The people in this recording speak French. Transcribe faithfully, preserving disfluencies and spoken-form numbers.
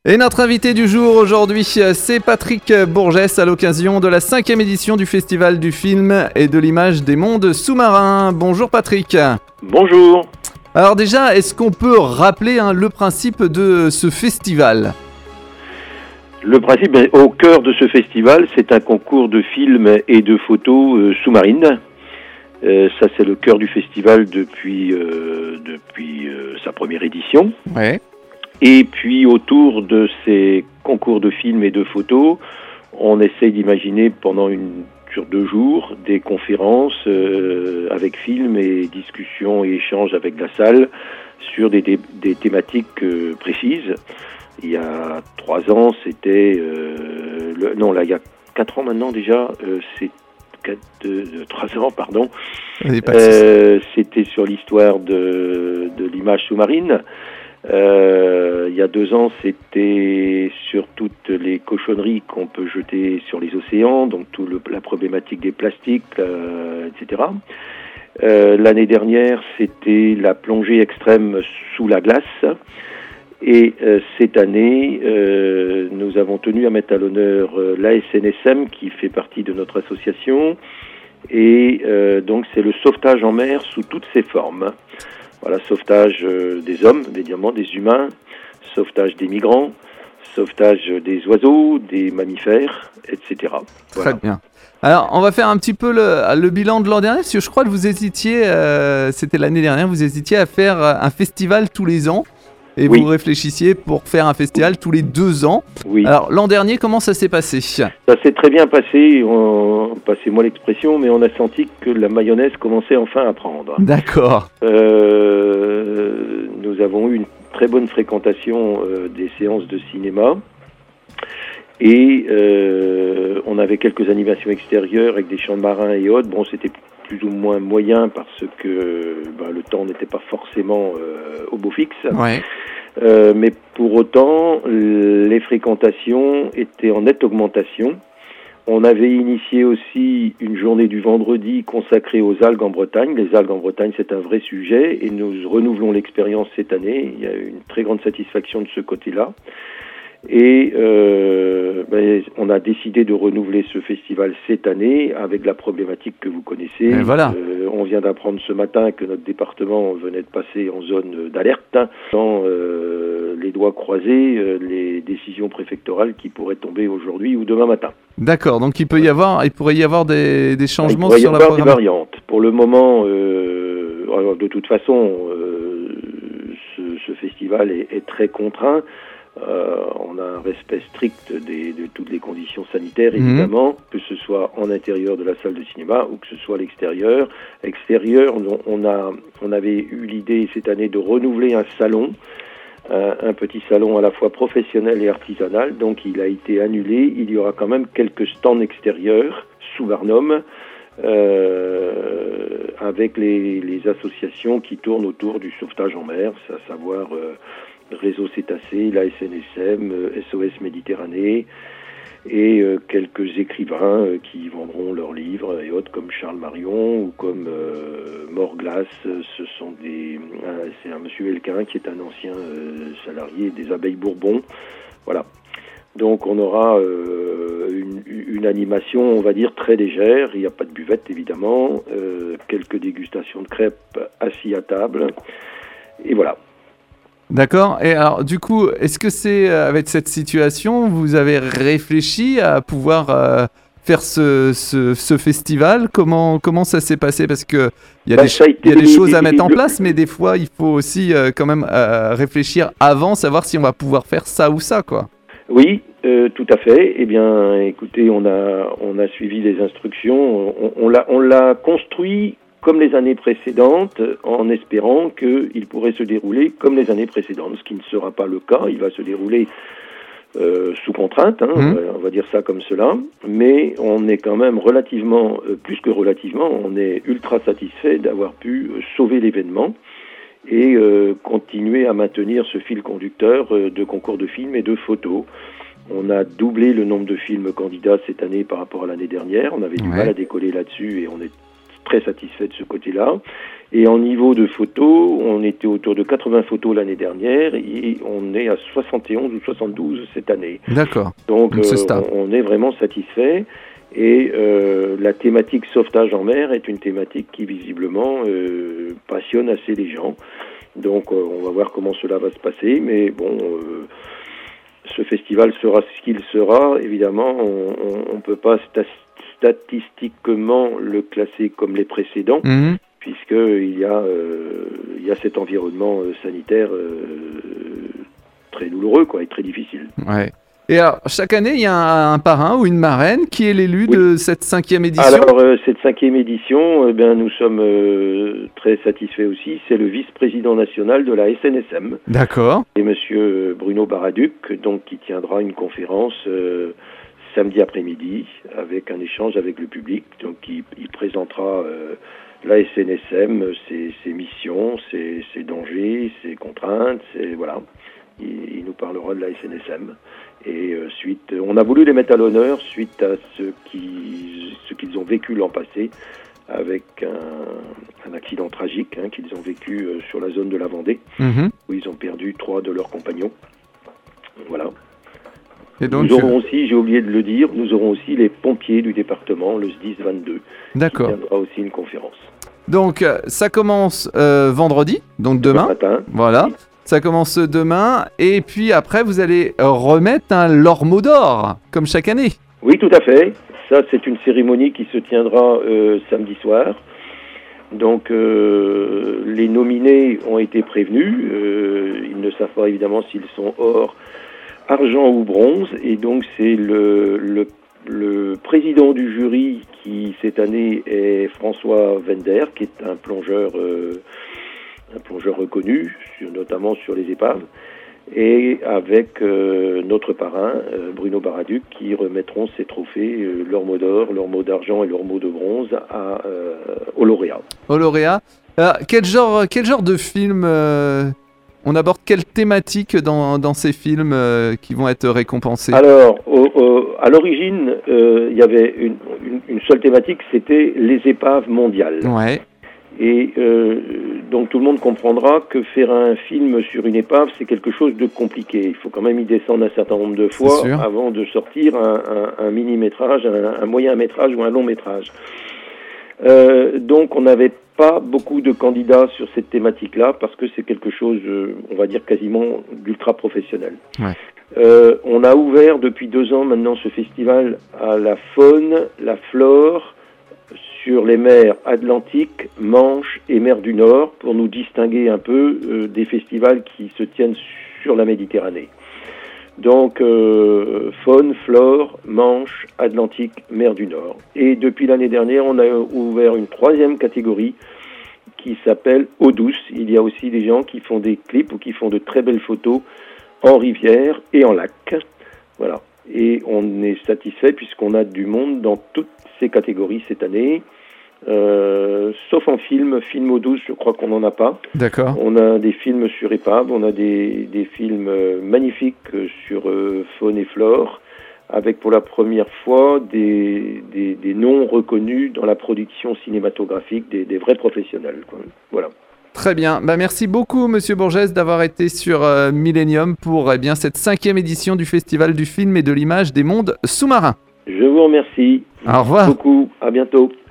Et notre invité du jour aujourd'hui, c'est Patrick Bourgès à l'occasion de la cinquième édition du Festival du film et de l'image des mondes sous-marins. Bonjour Patrick. Bonjour. Alors déjà, est-ce qu'on peut rappeler hein, le principe de ce festival ? Le principe, au cœur de ce festival, c'est un concours de films et de photos euh, sous-marines. Euh, ça, c'est le cœur du festival depuis, euh, depuis euh, sa première édition. Ouais. Et puis, autour de ces concours de films et de photos, on essaye d'imaginer pendant une, sur deux jours des conférences euh, avec films et discussions et échanges avec la salle sur des, des, des thématiques euh, précises. Il y a trois ans, c'était... Euh, le, non, là, il y a quatre ans maintenant déjà, euh, c'est... Quatre, euh, trois ans, pardon. Euh, c'était sur l'histoire de, de l'image sous-marine. Euh, il y a deux ans, c'était sur toutes les cochonneries qu'on peut jeter sur les océans, donc toute la problématique des plastiques, euh, et cetera. Euh, l'année dernière, c'était la plongée extrême sous la glace. Et euh, cette année, euh, nous avons tenu à mettre à l'honneur euh, l'A S N S M qui fait partie de notre association. Et euh, donc c'est le sauvetage en mer sous toutes ses formes. Voilà, sauvetage euh, des hommes, des diamants, des humains, sauvetage des migrants, sauvetage des oiseaux, des mammifères, et cetera. Voilà. Très bien. Alors, on va faire un petit peu le, le bilan de l'an dernier, parce que je crois que vous hésitiez, euh, c'était l'année dernière, vous hésitiez à faire un festival tous les ans. Et oui. Vous réfléchissiez pour faire un festival tous les deux ans. Oui. Alors, l'an dernier, comment ça s'est passé ? Ça s'est très bien passé, on... passez-moi l'expression, mais on a senti que la mayonnaise commençait enfin à prendre. D'accord. Euh, nous avons eu une très bonne fréquentation euh, des séances de cinéma. Et euh, on avait quelques animations extérieures avec des champs de marins et autres. Bon, c'était plus ou moins moyen parce que ben, le temps n'était pas forcément euh, au beau fixe. Ouais. Euh, mais pour autant, les fréquentations étaient en nette augmentation. On avait initié aussi une journée du vendredi consacrée aux algues en Bretagne. Les algues en Bretagne, c'est un vrai sujet et nous renouvelons l'expérience cette année. Il y a une très grande satisfaction de ce côté-là. Et euh, ben, on a décidé de renouveler ce festival cette année avec la problématique que vous connaissez. Voilà. Euh, on vient d'apprendre ce matin que notre département venait de passer en zone d'alerte, sans euh, les doigts croisés, euh, les décisions préfectorales qui pourraient tomber aujourd'hui ou demain matin. D'accord, donc il peut y avoir, il pourrait y avoir des, des changements il sur la programmation. Il pourrait y avoir des variantes. Pour le moment, euh, alors de toute façon, euh, ce, ce festival est, est très contraint. Euh, on a un respect strict des, de toutes les conditions sanitaires, évidemment, mmh. que ce soit en intérieur de la salle de cinéma ou que ce soit à l'extérieur. Extérieur, on, on, a, on avait eu l'idée cette année de renouveler un salon, un, un petit salon à la fois professionnel et artisanal, donc il a été annulé. Il y aura quand même quelques stands extérieurs sous Barnum, euh, avec les, les associations qui tournent autour du sauvetage en mer, à savoir... Euh, Réseau Cétacé, l'A S N S M, S O S Méditerranée et euh, quelques écrivains euh, qui vendront leurs livres et autres comme Charles Marion ou comme euh, Morglas. Ce sont des, euh, c'est un monsieur Elquin qui est un ancien euh, salarié des Abeilles Bourbon. Voilà. Donc on aura euh, une, une animation, on va dire, très légère. Il n'y a pas de buvette évidemment, euh, quelques dégustations de crêpes assis à table et voilà. D'accord. Et alors, du coup, est-ce que c'est avec cette situation, vous avez réfléchi à pouvoir euh, faire ce, ce, ce festival ? Comment comment ça s'est passé ? Parce que il y a bah, des il y a des choses à mettre en place, mais des fois, il faut aussi euh, quand même euh, réfléchir avant, savoir si on va pouvoir faire ça ou ça, quoi. Oui, euh, tout à fait. Eh bien, écoutez, on a on a suivi les instructions. On, on l'a on l'a construit comme les années précédentes, en espérant qu'il pourrait se dérouler comme les années précédentes, ce qui ne sera pas le cas. Il va se dérouler euh, sous contrainte, hein, mmh. on va dire ça comme cela, mais on est quand même relativement, euh, plus que relativement, on est ultra satisfait d'avoir pu euh, sauver l'événement et euh, continuer à maintenir ce fil conducteur euh, de concours de films et de photos. On a doublé le nombre de films candidats cette année par rapport à l'année dernière. On avait du ouais. mal à décoller là-dessus et on est très satisfait de ce côté-là. Et en niveau de photos, on était autour de quatre-vingts photos l'année dernière et on est à soixante et onze ou soixante-douze cette année. D'accord. Donc, Donc c'est euh, on, on est vraiment satisfait. Et euh, la thématique sauvetage en mer est une thématique qui visiblement euh, passionne assez les gens. Donc euh, on va voir comment cela va se passer. Mais bon, euh, ce festival sera ce qu'il sera. Évidemment, on ne peut pas sta- statistiquement le classer comme les précédents. Mmh. Puisqu'il y, euh, y a cet environnement euh, sanitaire euh, très douloureux quoi, et très difficile. Ouais. Et alors, chaque année, il y a un, un parrain ou une marraine qui est l'élu oui. de cette cinquième édition. Alors, euh, cette cinquième édition, eh bien, nous sommes euh, très satisfaits aussi. C'est le vice-président national de la S N S M. D'accord. Et monsieur Bruno Baraduc, donc, qui tiendra une conférence euh, samedi après-midi avec un échange avec le public. Donc, il, il présentera... Euh, la S N S M, ses, ses missions, ses, ses dangers, ses contraintes, ses, voilà. Il, il nous parlera de la S N S M. Et euh, suite, on a voulu les mettre à l'honneur suite à ce, qui, ce qu'ils ont vécu l'an passé avec un, un accident tragique hein, qu'ils ont vécu euh, sur la zone de la Vendée, mmh. où ils ont perdu trois de leurs compagnons. Voilà. Et donc, nous aurons aussi, j'ai oublié de le dire, nous aurons aussi les pompiers du département, le S D I S vingt-deux, D'accord. qui tiendra aussi une conférence. Donc, ça commence euh, vendredi, donc demain. Ce matin. Voilà, oui. Ça commence demain, et puis après, vous allez remettre un l'Ormeau d'Or, comme chaque année. Oui, tout à fait. Ça, c'est une cérémonie qui se tiendra euh, samedi soir. Donc, euh, les nominés ont été prévenus. Euh, ils ne savent pas évidemment s'ils sont or, argent ou bronze. Et donc, c'est le, le, le président du jury qui, cette année, est François Wender, qui est un plongeur, euh, un plongeur reconnu, sur, notamment sur les épaves. Et avec euh, notre parrain, euh, Bruno Baraduc, qui remettront ces trophées, euh, l'Ormeau d'Or, l'Ormeau d'Argent et l'Ormeau de Bronze, à, euh, aux lauréats. Aux lauréats. Alors, quel genre, quel genre de film euh, on aborde quelle thématique dans, dans ces films euh, qui vont être récompensés? Alors, au, au, à l'origine, il euh, y avait une, une, une seule thématique, c'était les épaves mondiales. Ouais. Et euh, donc tout le monde comprendra que faire un film sur une épave, c'est quelque chose de compliqué. Il faut quand même y descendre un certain nombre de fois avant de sortir un, un, un mini-métrage, un, un moyen-métrage ou un long-métrage. Euh, donc on n'avait pas beaucoup de candidats sur cette thématique-là parce que c'est quelque chose, euh, on va dire, quasiment d'ultra-professionnel. Ouais. Euh, on a ouvert depuis deux ans maintenant ce festival à la faune, la flore, sur les mers Atlantique, Manche et mer du Nord, pour nous distinguer un peu euh, des festivals qui se tiennent sur la Méditerranée. Donc, euh, faune, flore, Manche, Atlantique, mer du Nord. Et depuis l'année dernière, on a ouvert une troisième catégorie qui s'appelle eau douce. Il y a aussi des gens qui font des clips ou qui font de très belles photos en rivière et en lac. Voilà. Et on est satisfait puisqu'on a du monde dans toutes ces catégories cette année. Euh, sauf en film, film eau douce, je crois qu'on n'en a pas. D'accord. On a des films sur épave, on a des, des films euh, magnifiques sur euh, faune et flore, avec pour la première fois des, des, des noms reconnus dans la production cinématographique, des, des vrais professionnels, quoi. Voilà. Très bien. Bah, merci beaucoup, Monsieur Bourgès, d'avoir été sur euh, Millennium pour eh bien, cette cinquième édition du Festival du film et de l'image des mondes sous-marins. Je vous remercie. Au revoir. Beaucoup. À bientôt.